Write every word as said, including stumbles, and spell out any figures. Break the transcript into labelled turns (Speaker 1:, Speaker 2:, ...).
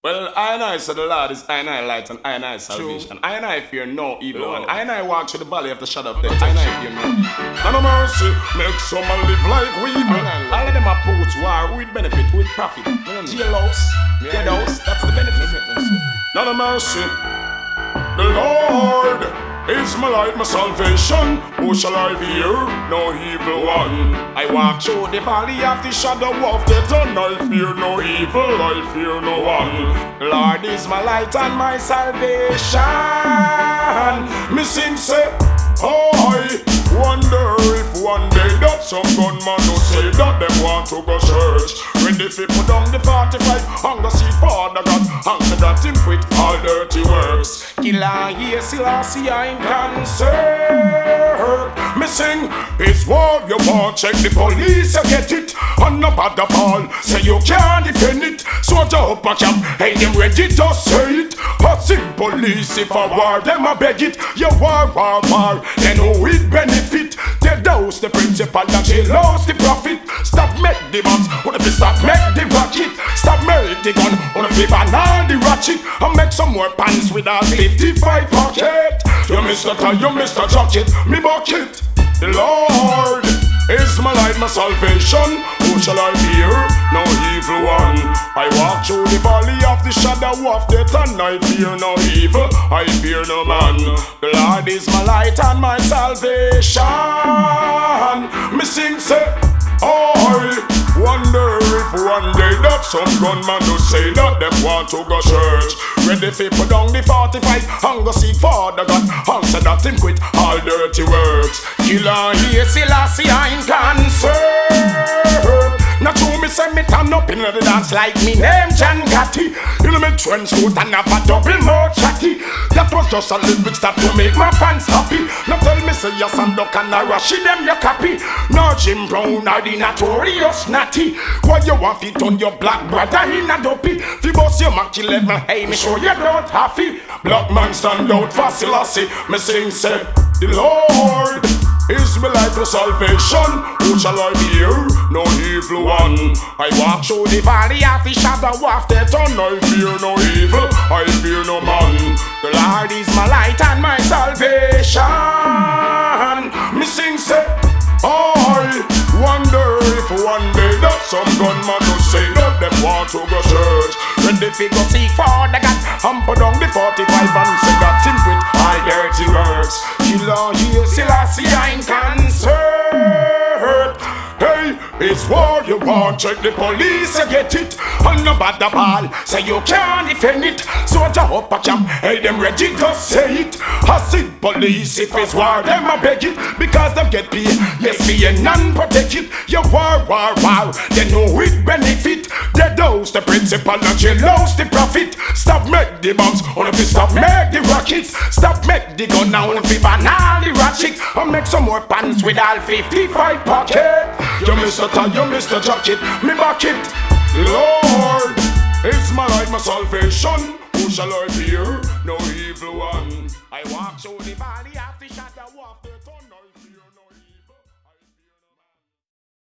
Speaker 1: Well, I and I said the Lord is I and I light and I and I salvation. I and I fear no evil one. I and I walk through the valley of the shadow of death. I and I fear no. And a mercy, make some live like we. All of them approach war with benefit, with profit. Jailhouse, deadhouse, that's the benefit. None of mercy. The Lord is my light, my salvation. Who shall I fear? No evil one. I walk through the valley of the shadow of death, and I fear no evil, I fear no one. The Lord is my light and my salvation. Me sing say, oh, I wonder if one day that some gunman will say that them want to go church. When they fit put down the forty-five, hunger see Father God, hunger got him quit all dirty works. Killer here, still I see I'm concerned. Me sing, it's war you want, check the police, you get it. And no bother ball, say you can't defend it. Soldier up a camp, hey them ready to say it. Hustling police, if a war, them a beg it. You war, war, war, then who it benefit? Tell those the principal and she lost the profit. Stop make the bombs, wanna be stop make the rocket. Stop make the gun, wanna be ban all the ratchet. And make some more pants with a fifty-five pocket. You Mister Tie, you Mister Jacket, me bucket. The Lord is my light, my salvation. Who shall I fear? No evil one. I walk through the valley of the shadow of death, and I fear no evil, I fear no man. The Lord is my light and my salvation. Me sing say, oh, I wonder if one day that some gunman will say that them want to go church. Ready for put down the forty-five, hunger seek Father God, answer that him quit all dirty works. Killer here, still I see I'm concerned. Now true me say me turn up in the dance like me name John Gotti. You know me trench coat and have a double more chatty. That was just a little bit stuff to make my fans happy. Now tell me say yes and duck and a rush them your copy. No Jim Brown or the notorious natty. Why you want fit on your black brother in a dopey? Fi boss your Mach eleven, hey me show you don't happy. Black man stand out for Selassie. Me sing say, the Lord is my light for salvation. Who shall I fear? No evil one. I walk through the valley of the shadow of death, and I fear no evil, I fear no man. The Lord is my light and my salvation. Me sing say, oh, I wonder if one day that some gunman will say that them want to go church. When they figure seek for the God, hump down the forty-five and say that him with my dirty works. Killer here, still I see I'm concerned. Hey, it's war you want, check the police, you get it. And no bother ball, say you can't defend it. Soldier up a camp, hey them ready to say it. I see police, if it's war, them a beg it. Because them get paid, yes be a non-protect it. You war, war, war, they know it benefit. They dose the principal and you lose the profit. Stop make the bombs, or if you stop make the rockets. Stop make the gun now, if you ban all the ratchet. And make some more pants with all fifty-five pocket. You Mister Tie, you Mister Jacket, me back it. The Lord is my light, my salvation. Who shall I fear? No evil one. I walk through the valley of the shadow of